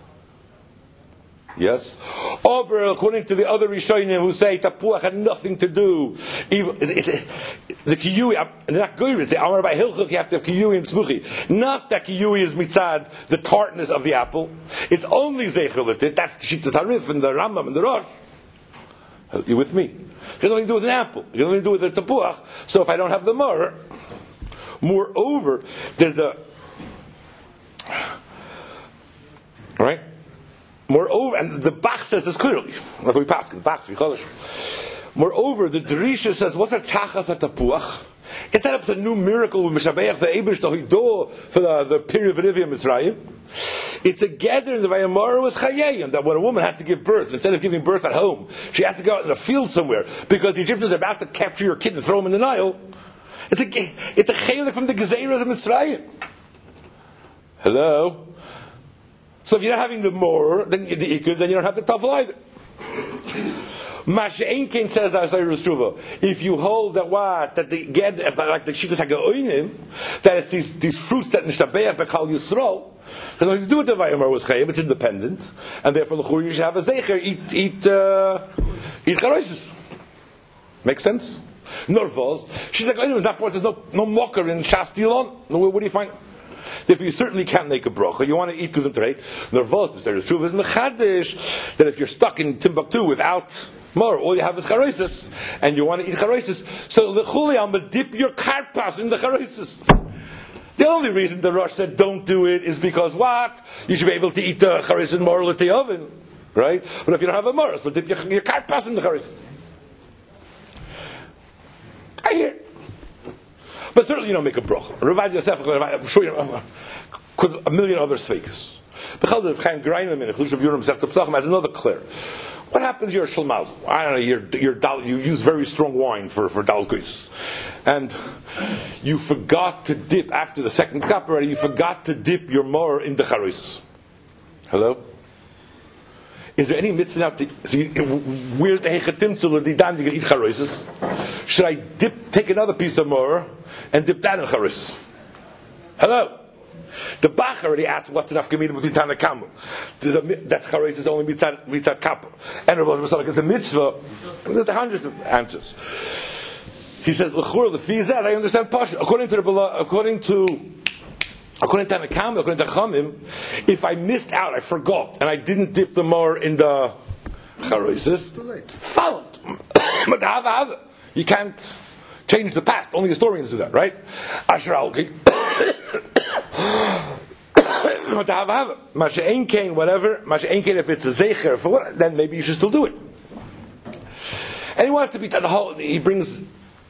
Yes? Or according to the other Rishonim who say Tapuach had nothing to do, even, it, it, the Kiyui, they're not good, it's Amar by Hilchach, you have to have Kiyui and Smuchi. Not that Kiyui is mitzad, the tartness of the apple. It's only Zeichel L'tit, that's the Shittas Harif and the Rambam and the Rosh. You with me? You can only do it with an apple. You can only do it with a tapuach. So if I don't have the mor, moreover, there's the right. Moreover, and the Bach says this clearly. That's what we pass. Bach, moreover, the Derisha says, "What's a tachas at tapuach?" It's not a new miracle with Mishabeach the Eibush the Hido for the, the period of Rivia Mitzrayim. It's a gather in the Vayamara was Chayeyim, that when a woman has to give birth, instead of giving birth at home, she has to go out in a field somewhere because the Egyptians are about to capture your kid and throw him in the Nile. It's a it's a chelik from the Gezeiras of Mitzrayim. Hello. So if you're not having the more, then you, then you don't have the tafel either. Masha'enkin says if you hold that what that the get like the shittas hagaoinim, that it's these these fruits that nishtabeach bekal yisrael, then what you do with the vayamar was chayim, it's independent, and therefore the chur you should have a zecher eat eat uh, eat charoises. Makes sense? Nervos. She's like, at that point there's no no mocker in Shastilon. No, what do you find? Therefore, you certainly can't make a bracha. You want to eat kuzim today. Nervos. There's truth is mechadish that if you're stuck in Timbuktu without more, all you have is charoises, and you want to eat charoises. So the chuliyam, dip your karpas in the charoises. The only reason the Rosh said don't do it is because what? You should be able to eat the charoises more at the oven, right? But if you don't have a more, so dip your, your karpas in the charoises. I hear. But certainly you don't make a bracha. Ravad Yosef, I'm sure you know, with a million other sfeikas. Has another clear. What happens? You're a shalmaz. I don't know. You're, you're, you use very strong wine for for dal gois, and you forgot to dip after the second cup already. You forgot to dip your mor in the charoises. Hello. Is there any mitzvah now? To, so you, where's the hechatimtzul the dan you can eat charoises? Should I dip? Take another piece of mor and dip that in charoises? Hello. The Bach already asked what's enough gemida between Tana Kamu. That charois is only mitzad mitzad kappa. And Rabbi Masalik is a mitzvah. There's hundreds of answers. He says l'chur the fee is that I understand pasha. According to the according to according to Tana Kamu, according to Chamim, if I missed out, I forgot, and I didn't dip the more in the charoises, followed. You can't change the past. Only historians do that, right? Asher Alki. Masha'en Kain, whatever. Masha'en Kain, if it's a zecher, for what, then maybe you should still do it. And he wants to be the whole. He brings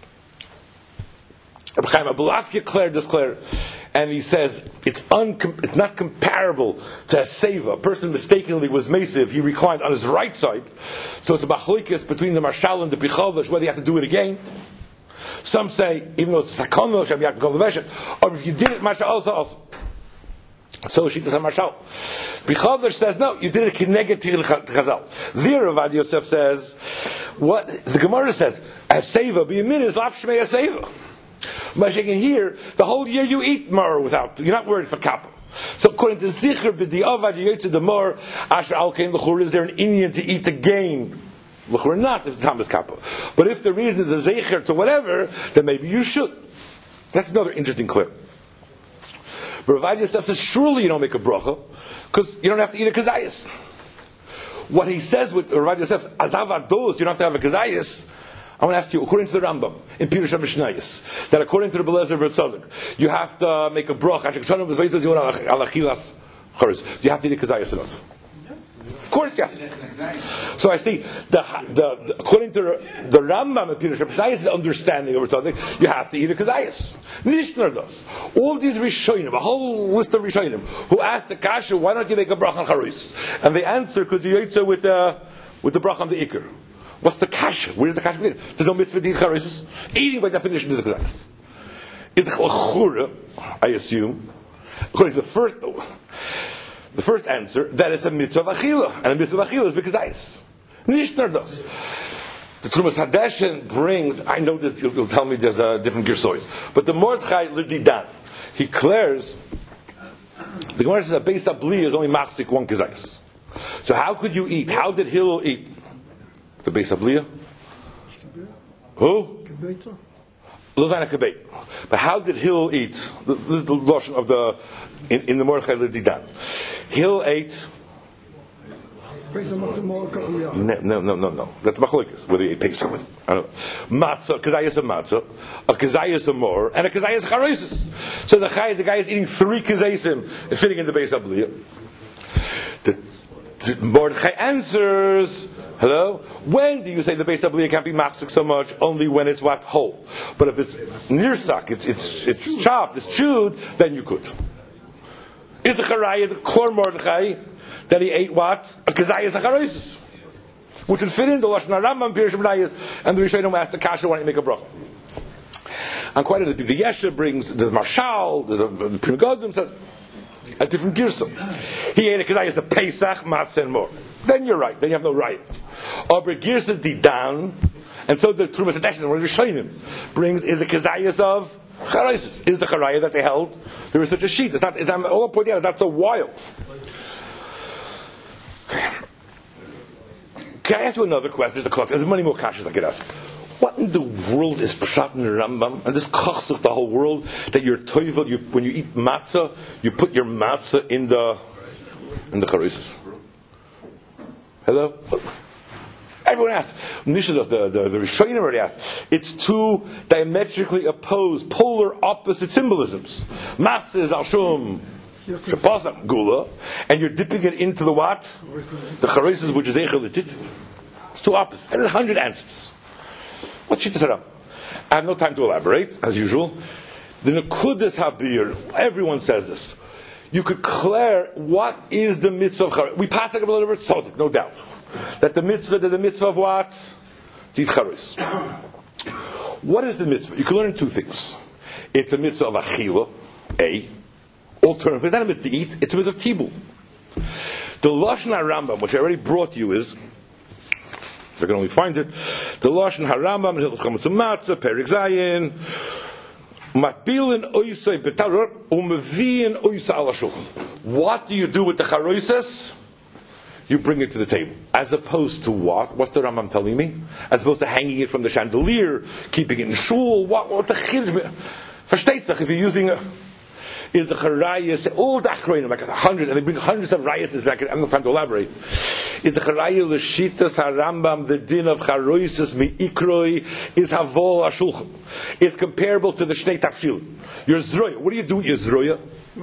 Chaim Abulafia Claire, declare, and he says it's uncom- it's not comparable to a seva. A person mistakenly was mesiv. He reclined on his right side, so it's a machlokes between the marshal and the pichavash whether you have to do it again. Some say, even though it's sakon, or if you did it, mashal also also. So she does a mashal. Bichavash says no, you did it kineged chazal. There, Ravad Yosef says, what the Gemara says, a seva b'yamin is laf shmei a seva. Mashiach here, the whole year you eat mar without, you're not worried for kappa. So according to Zichar b'di'avad, you eat to the mar, asher alkein l'chur, is there an Indian to eat again? L'chur not, if the time is kappa. But if the reason is a zecher to whatever, then maybe you should. That's another interesting clip. But Ravad Yosef says, surely you don't make a bracha, because you don't have to eat a kazayas. What he says with Ravad Yosef, azavados, you don't have to have a kazayas. I want to ask you, according to the Rambam, in Pirush HaMishnayos, that according to the Belezer B'Tzadik, you have to make a bracha. Do you have to eat a kazayas or not? Of course you have to. So I see, the, the, the, according to the, the Rambam and Peter Shemshay's understanding of something, you have to eat a kazayas. Nishner does. All these Rishonim, a whole list of Rishonim, who asked the Kasha, why don't you make a bracha on Charois? And they answer, because you eat so with, uh, with the bracha on the Iker. What's the Kasha? Where is the Kasha? There's no mitzvah to eat Charois. Eating by definition is a kazayas. It's a chura, I assume, according to the first... The first answer, that it's a mitzvah of achila, and a mitzvah of achila is because ice. Nishner does. The Trumas Hadeshen brings, I know that you'll, you'll tell me there's a different girsois, but the Mordechai Lididan, he declares, the Gemara says that Beis Abli is only machzik one kazais. So how could you eat? How did Hillel eat? The Beis Abli? Who? Levana Kabeit. But how did Hillel eat? The, the, the lotion of the in, in the Mordechai Lididan. Hillel ate. No, no, no, no, no. That's machlokes. Whether he ate pesach with, I don't know. Matzah, kazayas of matzah, a kazayas of mor, and a kazayas charoises. So the guy, the guy is eating three kazayisim, fitting in the Beis Abliya. The, the Mordechai answers. Hello? When do you say the Beis Abliya can't be machzik so much? Only when it's what? Whole. But if it's nirsak, it's it's it's chopped, it's chewed, then you could. Is the charaya the core Mordechai that he ate what? A kazayas acharoises, which would fit in the Lashon Rambam, Pirush B'nayis, and the Rishonim asked the Kasha, why don't you make a bracha? And quite a bit, the Yesha brings, the Marshal, the, the, the Pri Megadim says, a different girsa. He ate a kazayas of Pesach, Matzah, and more. Then you're right, then you have no right. Aber girsa didan, and so the Trumas Hadeshen, the Rishonim brings, is a kazayas of Charaisis. Is the charaya that they held? There is such a sheet. It's not. It's, I'm all pointing out that's so wild. Okay. Can I ask you another question? There's, a clock. There's many more questions I could ask. What in the world is Pshat in the Rambam? And this kochsuch the whole world that you're toivel. You when you eat matzah, you put your matzah in the in the charaisis. Hello. Everyone asks. Nisha, the the, the Rishonim already asked. It's two diametrically opposed, polar opposite symbolisms. Matzah is al shum shapasam gula, and you're dipping it into the what? The charoises, which is eichel letit. It's two opposites. There's a hundred answers. What's Shittas Haram? I have no time to elaborate, as usual. The Nekudas Habir. Everyone says this. You could declare what is the mitzvah of charois. We passed like a little bit tzoddik, no doubt. That the mitzvah, that the mitzvah of what? Tzit charois. What is the mitzvah? You can learn two things. It's a mitzvah of achila, A. Alternatively, it's not a mitzvah to eat, it's a mitzvah of tibul. The Lashon HaRambam, which I already brought you, is, I can only find it, the Lashon HaRambam, Hilchos Chametz Matzah, Perik Zayin, Matbilin Oisei Betaror, Umeviin Oisa Ala Shulchan. What do you do with the charoises? You bring it to the table. As opposed to what? What's the Rambam telling me? As opposed to hanging it from the chandelier, keeping it in shul. What? What the chiddush? Versteht sich, if you're using a, is the charayas, all the achroinim, like a hundred, and they bring hundreds of rayas, like I'm not trying to elaborate. Is the charayas, the shitas harambam, the din of charoises, mi ikroi, is havol ashulchan. It's comparable to the shnei tafshil. Your zroya. What do you do with your zroya?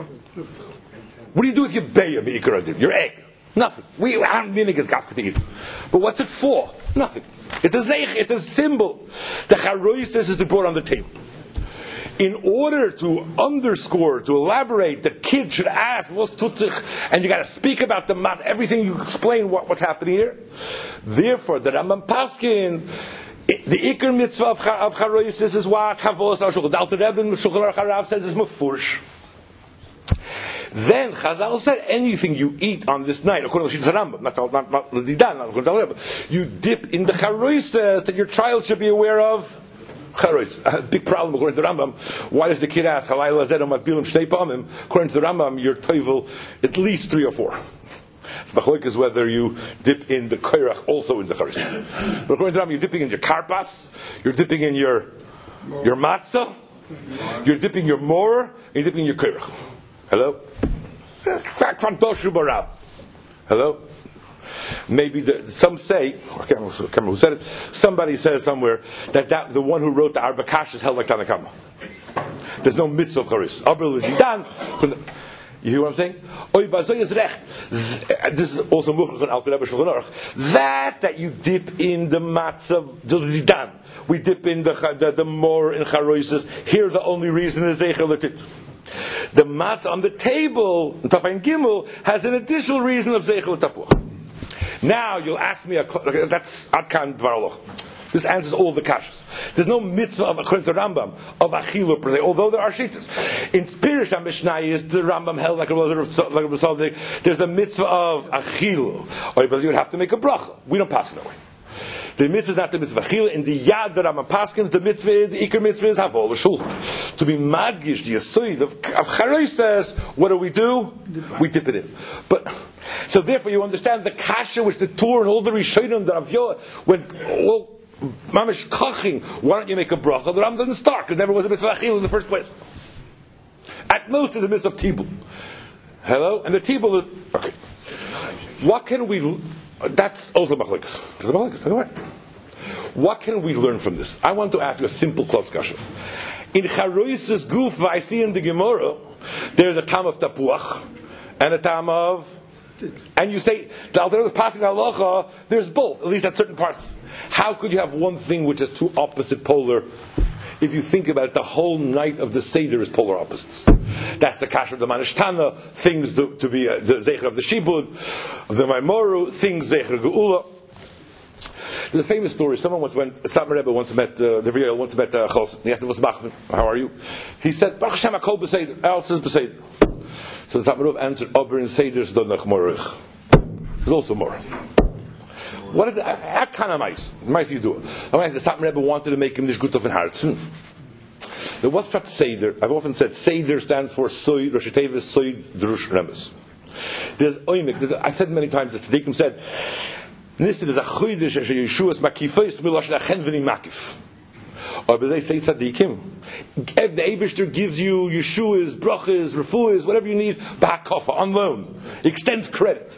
What do you do with your beya, mi ikrodin? Your egg? Nothing. We aren't meaning it's gafka to eat. But what's it for? Nothing. It's a zeich, it's a symbol. The charoises is to put on the table. In order to underscore, to elaborate, the kid should ask, what's tutzich? And you got to speak about the mat, everything you explain what, what's happening here. Therefore, the Rambam Paskin, the Iker mitzvah of, of charoises is what? Havos al-shulchan. The Alter Rebbe in Shulchan Aruch HaRav says it's mefurish. Then Chazal said anything you eat on this night, according to Shittas Rambam, not not not the Didan, not according to the Rebbe, you dip in the charoises that your child should be aware of. Charois, a big problem according to the Rambam. Why does the kid ask, Halayla Zedom Matbilim Shtei Pamim? According to the Rambam, you're toivel at least three or four. The machlok is whether you dip in the koirach also in the charois. But according to the Rambam, you're dipping in your karpas, you're dipping in your your matzah, you're dipping your mor, and you're dipping in your koirach. Hello? Hello? Maybe the, some say, I can't remember who said it, somebody says somewhere that, that the one who wrote the Arba Kash is held like Tanakama. There's no mitzvah of charis. You hear what I'm saying? Oy bazoy is recht. This is also muchach on Alter Rebbe Shulchan Aruch. That that you dip in the matzah the zidan, we dip in the the, the more in charoises. Here the only reason is zeichel letit. The matzah on the table, Tafayin Gimel, has an additional reason of zeichel tapuach. Now you'll ask me a that's adkan dvaraloch. This answers all the kashas. There's no mitzvah of according to Rambam of achilu per se, although there are shittas. In Spirish Mishnah is the Rambam held like a like a there's a mitzvah of achilu, or but you would have to make a bracha. We don't pass it that way. The mitzvah is not the mitzvah achilu. In the yad that Rambam paskins, the mitzvah is the ikar mitzvah is havol shulchan. To be madgish the yesod of of charois says, what do we do? We dip it in. But so therefore you understand the kasha which the Torah and all the rishonim that Avyoah when well. Mamish kaching, why don't you make a bracha? The Rambam doesn't start because there never was a mitzvah achil in the first place. At most, it's a mitzvah of tibul. Hello, and the tibul is okay. What can we? That's also machlikas. It's a machlikas. Anyway, what can we learn from this? I want to ask you a simple close question. In Charois's Guf, I see in the Gemara, there's a tam of tapuach and a tam of. And you say the Alter Rebbe is passing halacha. There's both, at least at certain parts. How could you have one thing which is two opposite polar? If you think about it, the whole night of the Seder is polar opposites. That's the kasha of the Manishtana, things to, to be uh, the zecher of the Shibud, of the Maimoru, things zecher Geula. There's a famous story. Someone once went, Satmar Rebbe once met, uh, the Riel once met uh, Chos. He asked him, how are you? He said, Baruch Hashem HaKol B'Seder. Else is B'Seder. So the Satmar Rebbe answered, Ober in Seder's Donach Morich. There's also more. What is that? How kind of mice? Mice you do it. The Satmar Rebbe wanted to make him this gut of an Herzen. There was Prat Seder. I've often said Seder stands for Soy, Rosh Hashanah, Soy, Drush, Remes. There's Oymik. I've said many times that Tzadikim said, Nisted is a Chodesh, as Yeshua's Makifos, Milosh Lachen V'ni Makif. Or but they say Tzadikim. If the Eibishter gives you Yeshua's, Brachas, Refuahs, whatever you need, Ba'akofa, on loan. He extends credit.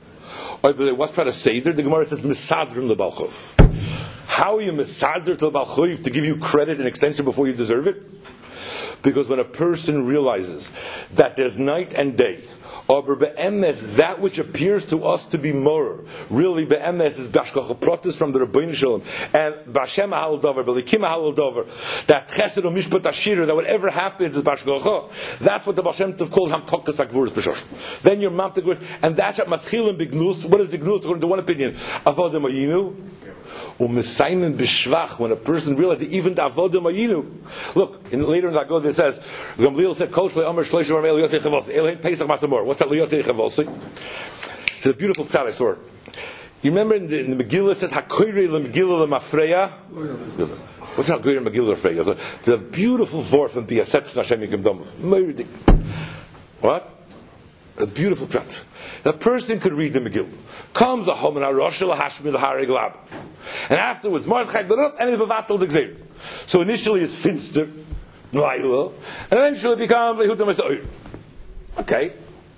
Or but what's trying to say there? The Gemara says, Misadrim lebalchov. How are you Misadr to lebalchov to give you credit and extension before you deserve it? Because when a person realizes that there's night and day, or be'emes, that which appears to us to be more, really be'emes is b'ashkacha protis from the Rebbeinu Shalom, and b'Hashem ha'al dover, b'likim ha'al dover, that chesed or mishpat ashir, that whatever happens is b'ashkacha. That's what the Baal Shem Tov called hamtokas akvuris b'shosh. Then you're mamtek, and that's what maschilim b'gnus. What is the gnus? According to one opinion, avodim ayinu. U'misaymin b'shvach, when a person realizes that even the avodim ayinu. Look, in, later in the Agod it says, Gamliel said, Kol shlei omer shleishim armei liyotei chavos, elhein pesach matzamor. What's that liyotei chavos? It's a beautiful pshat I saw. You remember in the, in the Megillah it says, Hakoirei l'Megillah l'mafreya? What's Hakoirei l'Megillah l'mafreya? It's a beautiful vort from the Asetz Hashem Yigam Domov. What? A beautiful pshat. The person could read the Megillah. Comes a home and a Rosh Hashmi l'Harei Glab. And afterwards, Mordechai Dorot, and he's bevatel the Gzeir. So initially it's finster, Laila, and eventually it becomes Yehuda Mesoir. Okay.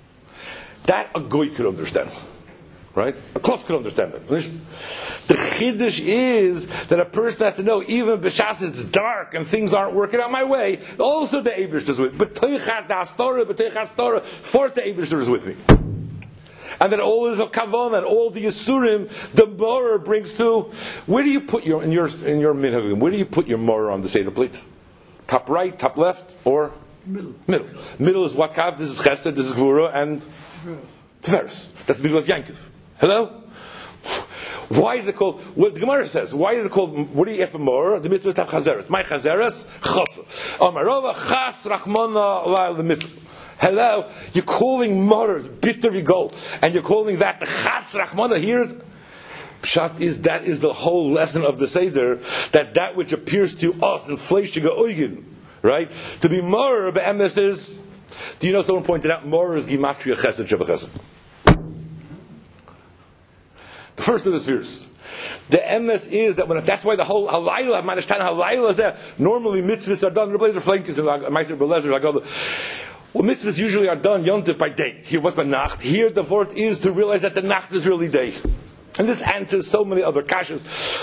That a goy could understand. Right? A klos could understand that. The chiddush is that a person has to know, even b'shas it's dark and things aren't working out my way, also the Eibishter is with me. But toichat ha'astora, but toichat ha'astora, for the Eibishter is with me. And then all is a kavon and all the yisurim the morer brings to. Where do you put your in your in your minhagim? Where do you put your morer on the seder plate? Top right, top left, or middle? Middle. Middle is what kav. This is chesed. This is gvura and tiferes. That's the middle of Yankiv. Hello. Why is it called? What the Gemara says. Why is it called? What do you have for morer? The mitzvah is tav chazeres. My chazeres chasa. Amarova chas rachmana la'al the mitzvah. Hello, you're calling mothers bitter gold, and you're calling that the chas rachmana here. Pshat is that is the whole lesson of the Seder, that that which appears to us in fleishiga oigin, right? To be morer be'emes is. Do you know someone pointed out morer is gimatria chesed shebachesed. The first of the spheres. The M S is that when that's why the whole halayla, manishtan halayla is there. Normally mitzvahs are done. Rebbe Flankis and Meister Belezer, Agoda. Well, mitzvahs usually are done yontif by day. Here, what's by nacht? Here, the vort is to realize that the nacht is really day. And this answers so many other kashas.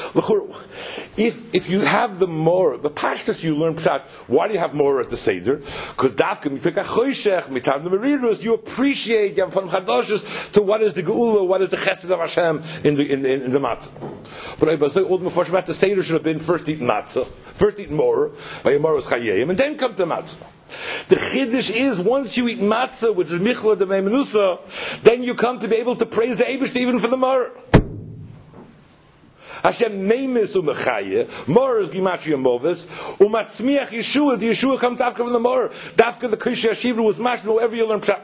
If if you have the more, the pashtas you learn pshat, why do you have more at the Seder? Because dafka mitzvah choshech mitam merirus, you appreciate you have chadoshes to what is the geula, what is the chesed of Hashem in the in, in, in the matzah. But I say all the mefarshim at the Seder should have been first eaten matzah, first eaten more by Yamaros Chayim, and then come to matzah. The chiddush is once you eat matzah, which is michla de menusa, then you come to be able to praise the Eibush even for the mar. Hashem neimis u'mechaye, mor is gimatria movis, u'matzmiach Yeshua, the Yeshua comes dafka from the mor, dafka the Krish Yashivru was mashma, wherever you learn pshat.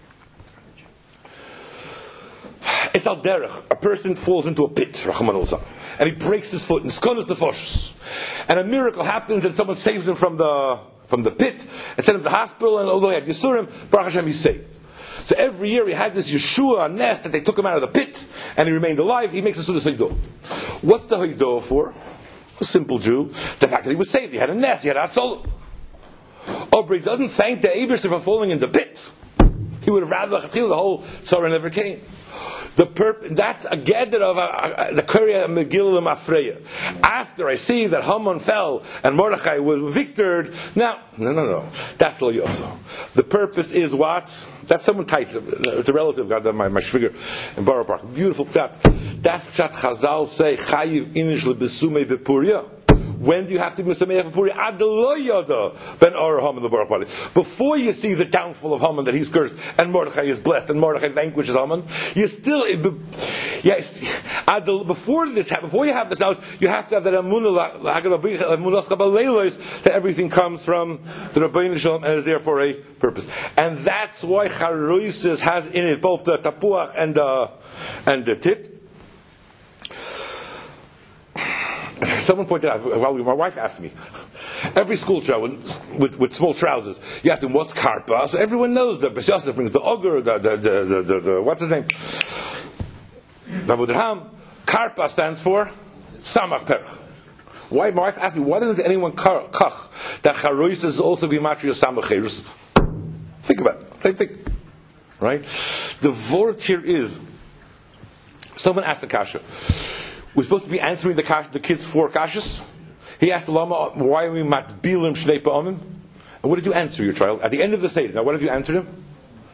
It's al derech. A person falls into a pit, Rachman al-Zah, and he breaks his foot, and skonas nefoshes. And a miracle happens, and someone saves him from the from the pit, and sent him to the hospital, and although he had Yisurim, Baruch Hashem, he's saved. So every year he had this Yeshua nest that they took him out of the pit, and he remained alive. He makes a Sudas Haidah. What's the Haidah for? A simple Jew. The fact that he was saved. He had a nest. He had Atzol. Oh, but he doesn't thank the Eibishter for falling in the pit. He would have rather the whole Tzara never came. The perp- that's a gather of a, a, the Korea Megillah Mafreya. After I see that Haman fell and Mordechai was victored, now, no, no, no, that's Lo Yoso. The purpose is what? That's someone types. It's a relative. Got my my shviger in Borough Park. Beautiful pshat. That's pshat Chazal say Chayiv Inish LeBesumei Bepuria. When do you have to be Mesameh Puri? Adelo Yoda Ben Or Haman the Baruch Bali. Before you see the downfall of Haman, that he's cursed and Mordechai is blessed and Mordechai vanquishes Haman, you still yes. Before this happens, before you have this knowledge, you have to have that Amunah that everything comes from the Rabbeinu Shalom and is there for a purpose. And that's why Charoises has in it both the tapuach and the and the tit. Someone pointed out, well, my wife asked me, every school child with, with, with small trousers, you ask them, what's karpa? So everyone knows the B'shas brings the ogre, the, the, the, the, the, the, what's his name? Bavudraham. Karpa stands for Samach Perach. Why, my wife asked me, why doesn't anyone kach that Charois is also Gimatria Samach Cherus? Think about it. Same thing. Right? The vort here is, someone asked the kasha, we're supposed to be answering the, kash, the kids' four kashas. He asked the Lama, why are we matbilim shnei pa'amim? And what did you answer your child? At the end of the Seder, now what have you answered him?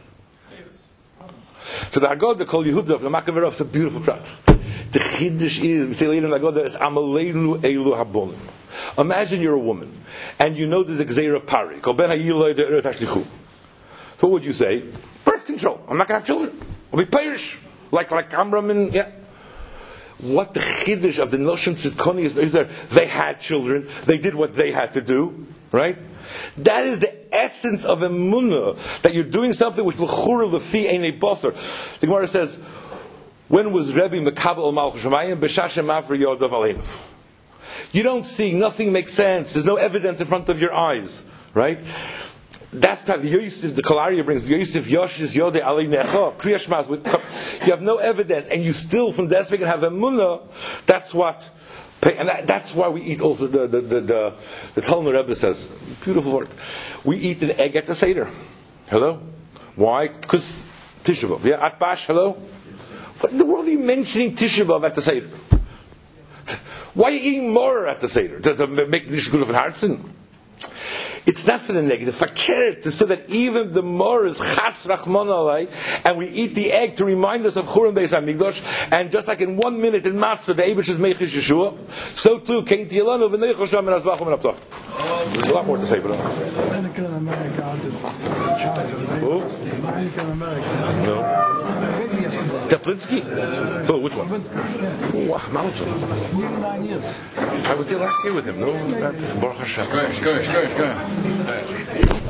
So the Haggadah called Yehuda of the Makavirov, it's a beautiful prat. The Chiddush is, we say later in the Haggadah, is Amaleinu Eilu Habonim. Imagine you're a woman, and you know there's a Gzeira Pari, called Ben Hayiloi de Eret Hashlichu. So what would you say? Birth control. I'm not going to have children. I'll be Pirish. Like, like Amram and, yeah. What the chiddush of the Noshim Tzidkoni is, is there? They had children. They did what they had to do. Right? That is the essence of emunah, that you're doing something which l'chura l'fi einei basar. The Gemara says, when was Rebbe Mekabel al Malchus Shemayim b'shashem mavri yodav aleinav? You don't see, nothing makes sense. There's no evidence in front of your eyes. Right? That's the Yosef, the Kalaria brings Yosef Yoshis Yode Ali Necha Kriyashmas with you have no evidence and you still from this we can have emunah. That's what, and that, that's why we eat also the the the the, the Talmud Rebbe says beautiful word. We eat an egg at the Seder. Hello, why? Because Tisha B'av. Yeah, at Bash. Hello. What in the world are you mentioning Tisha B'av at the Seder? Why are you eating more at the Seder to, to make this good of an hartzen? It's not for the negative, for character, so that even the more is chas rachmon alay, and we eat the egg to remind us of Churban Beis Hamikdash, and just like in one minute in Matzah, the Eibush is Meichish Yeshua, so too, Kein Tiyelanu v'neichel Shem and Azvachim and Aptach. There's a lot more to say, but American America, who? American America. No. Teplinsky? Oh, which one? Oh, Malchus. Nine years. I was there last year with him, no? Baruch Hashem. Good, good, good, good.